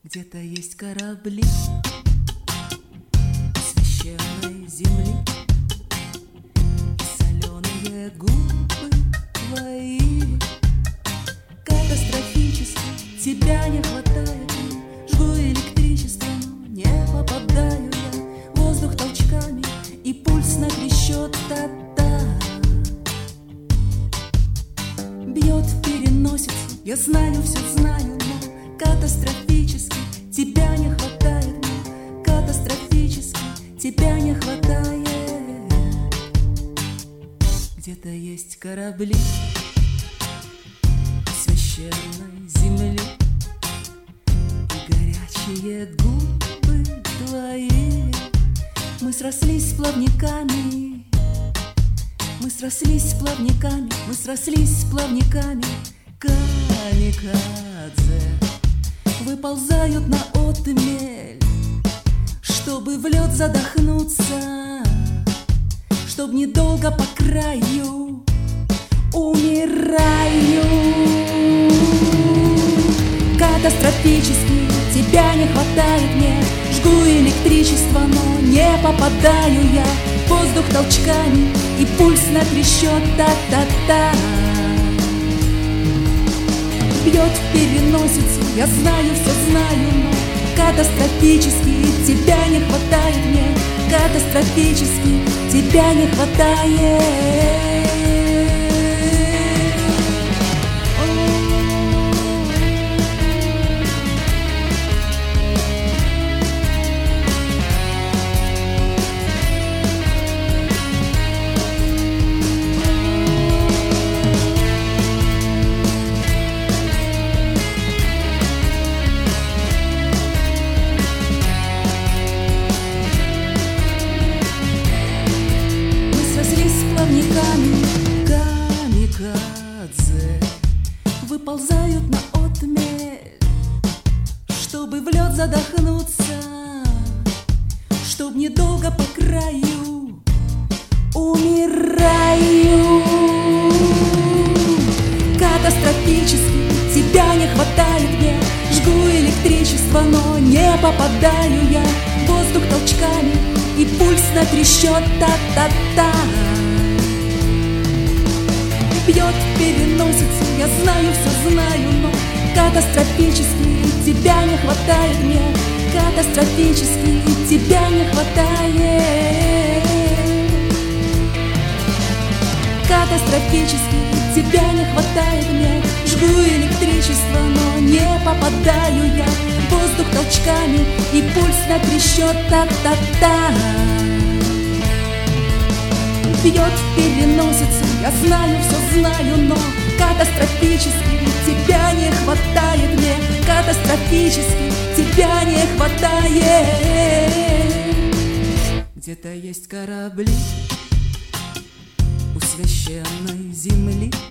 Где-то есть корабли священной земли, и соленые губы твои. Катастрофически тебя не хватает, жгу электричество, но не попадаю я. Воздух толчками, и пульс на 3 счета бьет в переносицу. Я знаю, все знаю, но катастрофически тебя не хватает мне. Катастрофически тебя не хватает. Где-то есть корабли священной земли, и горячие губы твои. Мы срослись с плавниками, мы срослись с плавниками, мы срослись с плавниками. Камикадзе выползают на отмель, чтобы в лед задохнуться, чтоб недолго по краю умираю. Катастрофически тебя не хватает мне, жгу электричество, но не попадаю я. Воздух толчками, и пульс на 3 счета бьет в переносицу. Я знаю, все знаю, но катастрофически тебя не хватает мне. Катастрофически тебя не хватает. Камикадзе выползают на отмель, чтобы в лед задохнуться, чтоб недолго по краю умираю. Катастрофически тебя не хватает мне, жгу электричество, но не попадаю я. Воздух толчками, и пульс на 3 счета бьет в переносицу. Я знаю, все знаю, но катастрофически тебя не хватает мне. Катастрофически тебя не хватает. Катастрофически тебя не хватает мне, жгу электричество, но не попадаю я. Воздух толчками, и пульс на 3 счета бьет в переносицу. Я знаю, все знаю, но катастрофически тебя не хватает мне. Катастрофически тебя не хватает. Где-то есть корабли у священной земли,